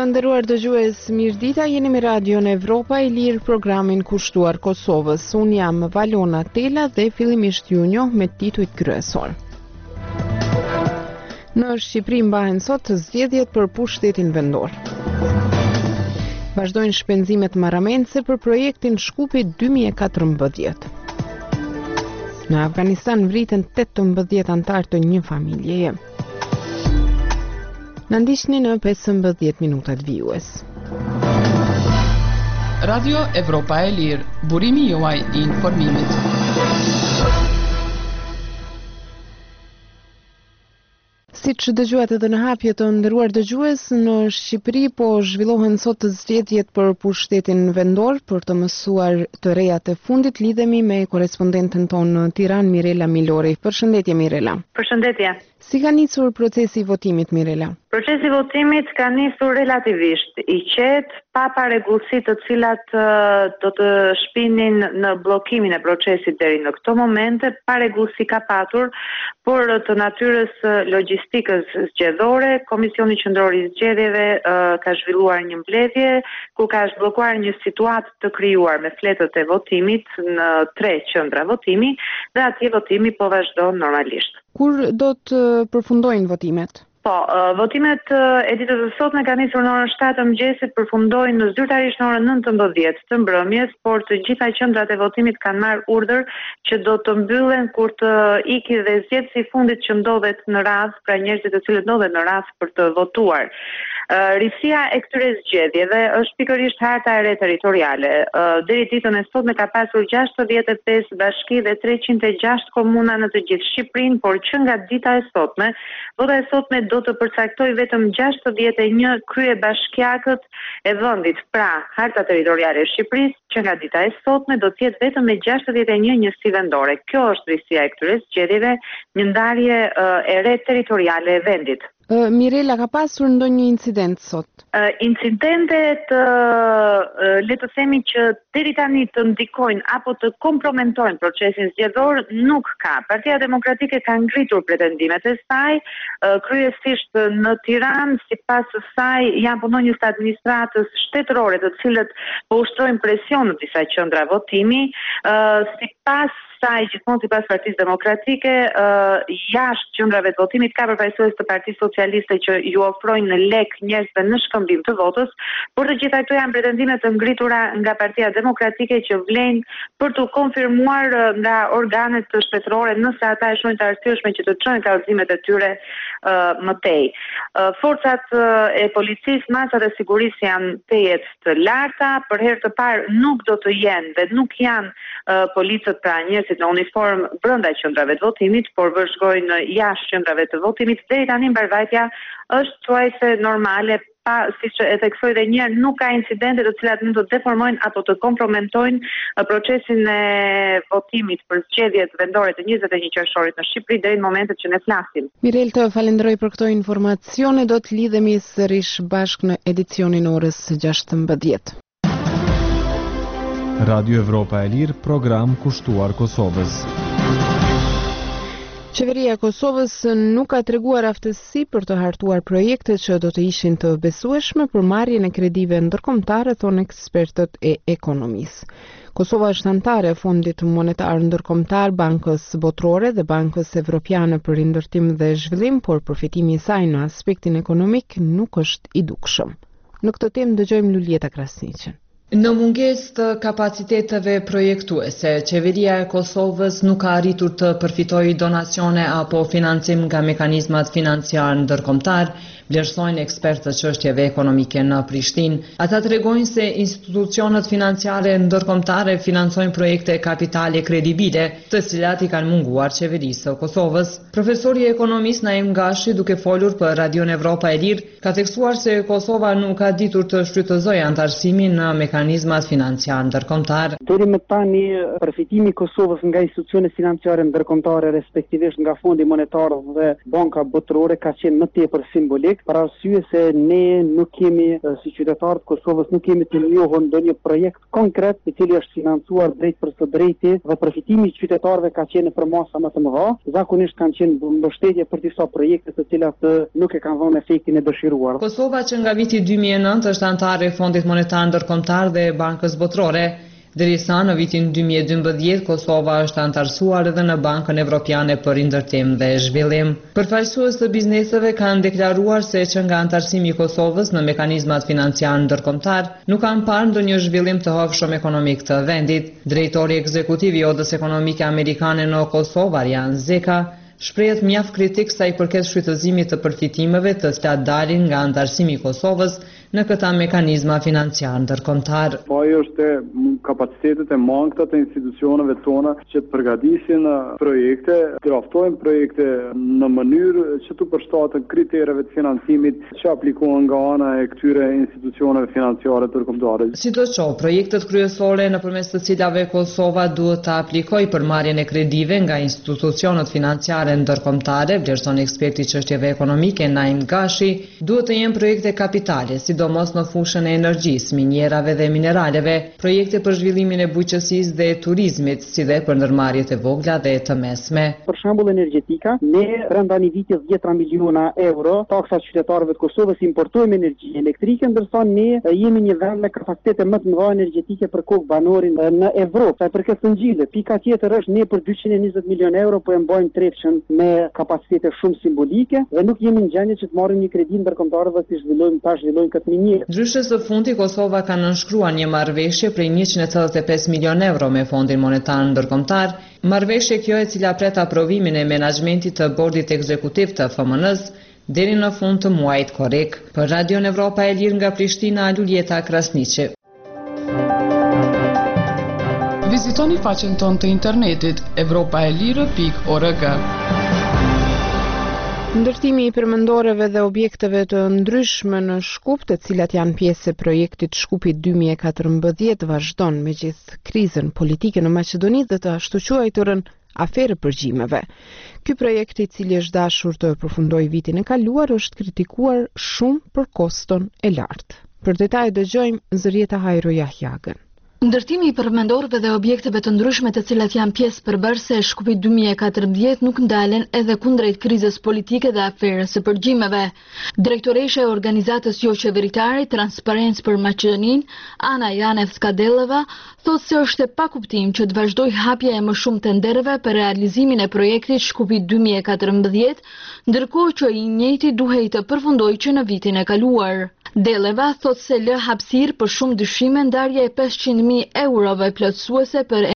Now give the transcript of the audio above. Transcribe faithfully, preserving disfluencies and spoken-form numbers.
Të nderuar dëgjues, mirëdita, jeni me Radion Evropa e Lirë, programin kushtuar Kosovës. Unë jam Valona Tela dhe fillimisht ju njoh me titujt kryesor. Në Shqipëri mbahen sot zgjedhjet për pushtetin vendor. Vazhdojnë shpenzimet marramense për projektin Shkupi dy mijë e katërmbëdhjetë. Në Afganistan vriten tetëmbëdhjetë antar të një familjeje. Në ndiqni në pesëmbëdhjetë minutat vijues. Radio Evropa e Lirë, burimi juaj i informimit. Si që dëgjuat edhe në hapje të nderuar dëgjues, në Shqipëri po zhvillohen sot zgjedhjet për pushtetin vendor. Për të mësuar të rejat e fundit, lidhemi me korespondenten tonë në Tiranë, Mirela Milori. Përshëndetje, Mirela. Përshëndetje. Si ka nisur procesi i votimit, Mirela? Procesi i votimit ka nisur relativisht i qetë, pa paregullsi të cilat uh, do të shpinin në bllokimin e procesit deri në këto momente. Paregullsi ka patur, por të natyrës logjistikës zgjedhore, Komisioni Qendror i Zgjedhjeve uh, ka zhvilluar një mbledhje ku ka zhbllokuar një situatë të krijuar me fletët e votimit në tre qendra votimi dhe atje votimi po vazhdon normalisht. Kur do të përfundojnë votimet? Po, votimet e ditës së sotme kanë nisur në orën shtatë të mëngjesit, përfundojnë në zyrtarisht në orën nëntëmbëdhjetë të mbrëmjes, por të gjitha qendrat e votimit kanë marrë urdhër që do të mbyllen kur të iki dhe zgjedhësi i fundit që ndodhet në radhë, pra njerëzit të cilët ndodhen në radhë për të votuar. Uh, Rifsia e këtyre zgjedhjeve është pikërisht harta e re territoriale. Uh, deri ditën e sotme ka pasur gjashtëdhjetë e pesë bashki dhe treqind e gjashtë komuna në të gjithë Shqipërinë, por që nga dita e sotme, vota e sotme do të përcaktoj vetëm gjashtëdhjetë e një kryebashkiakët e vendit. Pra, harta territoriale e Shqipërisë që nga dita e sotme do të jetë vetëm me gjashtëdhjetë e një njësi vendore. Kjo është rifsia e këtyre zgjedhjeve, një ndarje uh, e re territoriale e vendit. Uh, Mirela, ka pasur ndonjë incident sot? Uh, incidentet, uh, uh, le të themi që deri tani të ndikojnë apo të kompromentojnë procesin zgjedhor nuk ka. Partia Demokratike ka ngritur pretendimet e saj, uh, kryesisht në Tiranë, sipas saj janë punonjës të administratës shtetërore të cilët po ushtrojnë presion në disa qendra votimi, uh, sipas saj gjithmonë sipas Partisë Demokratike, uh, jashtë qendrave të votimit ka përfaqësues të Partisë Socialiste që ju ofrojnë në lek njerëzve në shkëmbim të votës, por të gjitha këto janë pretendime të ngritura nga Partia Demokratike që vlen për të konfirmuar uh, nga organet shtetërore nëse ata e shohin të arsyeshme që të çojnë kallëzimet e tyre uh, më tej. Uh, forcat uh, e policisë, masat e sigurisë janë tejet të larta, për herë të parë nuk do të jenë dhe nuk janë uh, policët pra njerëzit në uniform brenda qendrave të votimit, por vëzhgojnë jashtë qendrave të votimit. Deri tani mbarvajtja është thuajse normale, pa, siç e theksoj edhe një herë, nuk ka incidente të cilat mund të deformojnë apo të kompromentojnë procesin e votimit për zgjedhjet vendore të njëzet e një qershorit në Shqipëri deri në momentet që ne flasim. Mirel, të falenderoj për këto informacione, do të lidhemi sërish bashkë në edicionin orës gjashtëmbëdhjetë. Radio Evropa e Lirë, program kushtuar Kosovës. Qeveria e Kosovës nuk ka treguar aftësi për të hartuar projekte që do të ishin të besueshme për marrjen e kredive ndërkombëtare, thonë ekspertët e ekonomisë. Kosova është anëtare e Fondit Monetar Ndërkombëtar, Bankës Botërore dhe Bankës Evropiane për Rindërtim dhe Zhvillim, por përfitimi i saj në aspektin ekonomik nuk është i dukshëm. Në këtë temë dëgjojmë Luljeta Krasniqen. Në mungesë të kapaciteteve projektuese, qeveria e Kosovës nuk ka arritur të përfitojë donacione apo financim nga mekanizmat financiar ndërkombëtar, vlerësojnë ekspertët çështjeve ekonomike në Prishtinë. Ata tregojnë se institucionet financiare ndërkombëtare financojnë projekte kapitale kredibile, të cilat i kanë munguar qeverisë së Kosovës. Profesori ekonomist Naim Gashi, duke folur për Radion Evropa e Lirë, ka theksuar se Kosova nuk ka ditur të shfrytëzojë antarësimin në mekanizmat financiar ndërkombëtar. Deri më tani përfitimi i Kosovës nga institucionet financiare ndërkombëtare, respektivisht nga Fondi Monetar dhe Banka Botërore, ka qenë më tepër simbolik. projekt për arsye se ne nuk kemi si qytetarë të Kosovës nuk kemi të njohur ndonjë projekt konkret i cili është financuar drejt për së drejti dhe përfitimi i qytetarëve ka qenë për masa më të mëdha. Zakonisht kanë qenë mbështetje për disa projekte të cilat nuk e kanë dhënë efektin e dëshiruar. Kosova që nga viti dy mijë e nëntë është antare e Fondit Monetar Ndërkombëtar dhe Bankës Botërore, derisa në vitin dy mijë e dymbëdhjetë Kosova është antarësuar edhe në Bankën Evropiane për Ndërtim dhe Zhvillim. Përfaqësues të bizneseve kanë deklaruar se që nga antarësimi i Kosovës në mekanizmat financiar ndërkombëtar nuk kanë parë ndonjë zhvillim të hovshëm ekonomik të vendit. Drejtori ekzekutiv i Odës Ekonomike Amerikane në Kosovë, Arjan Zeka, shprehet mjaft kritik sa i përket shfrytëzimit të përfitimeve të cilat dalin nga antarësimi i Kosovës në këta mekanizma financiar ndërkombëtar. Po ajo është kapacitetet e mangëta të institucioneve tona që të përgatisin projekte, të draftojnë projekte në mënyrë që të përshtaten kritereve të financimit që aplikohen nga ana e këtyre institucioneve financiare ndërkombëtare. Sidoqoftë, projektet kryesore nëpërmes të cilave Kosova duhet të aplikojë për marrjen e kredive nga institucionet financiare ndërkombëtare, vlerëson eksperti i çështjeve ekonomike Naim Gashi, duhet të jenë projekte kapitale, sidomos në fushën e energjisë, minjerave dhe mineraleve, projekte për zhvillimin e bujqësisë dhe turizmit, si dhe për ndërmarrjet e vogla dhe të mesme. Për shembull energjetika, ne brenda një viti dhjetë miliona euro taksa qytetarëve të Kosovës importojmë energji elektrike, ndërsa ne jemi një vend me kapacitete më të mëdha energjetike për kokë banorin në Evropë. Sa i përket të ngjillit, pika tjetër është ne për dyqind e njëzet milion euro po e mbajmë trepshën me kapacitete shumë simbolike dhe nuk jemi në gjendje që të marrim një kredi ndërkombëtar dhe të zhvillojmë ta zhvillojmë këtë minjerë. Ndryshe së fundi, Kosova ka nënshkruar një marrëveshje prej njëqind e tetëdhjetë e pesë milion euro me Fondin Monetar Ndërkombëtar, marrëveshje kjo e cila pret aprovimin e menaxhmentit të bordit ekzekutiv të F M N-s deri në fund të muajit korrik. Për Radion Evropa e Lirë nga Prishtina, Luljeta Krasniqi. Vizitoni faqen tonë të internetit evropaelire pikë org. Ndërtimi i përmendoreve dhe objekteve të ndryshme në Shkup, të cilat janë pjesë e projektit Shkupi dy mijë e katërmbëdhjetë, vazhdon megjithë krizën politike në Maqedoni dhe të ashtu quajturën aferë përgjimeve. Ky projekt, i cili është dashur të përfundojë vitin e kaluar, është kritikuar shumë për koston e lartë. Për detaje dëgjojmë Zërieta Hajro Jahjagën. Ndërtimi i përmendorëve dhe objekteve të ndryshme të cilat janë pjesë përbërëse e Shkupit dy mijë e katërmbëdhjetë nuk ndalen edhe kundrejt krizës politike dhe aferës së përgjimeve. Drejtoresha e organizatës jo qeveritare Transparencë për Maqedoninë, Ana Janev Skadeleva, thotë se është e pakuptim që të vazhdojë hapja e më shumë tendereve për realizimin e projektit Shkupit dy mijë e katërmbëdhjetë, ndërkohë që i njëjti duhej të përfundojë që në vitin e kaluar. Deleva thotë se lë hapësirë për shumë dyshime ndarja e pesëqind mijë eurove plotësuese për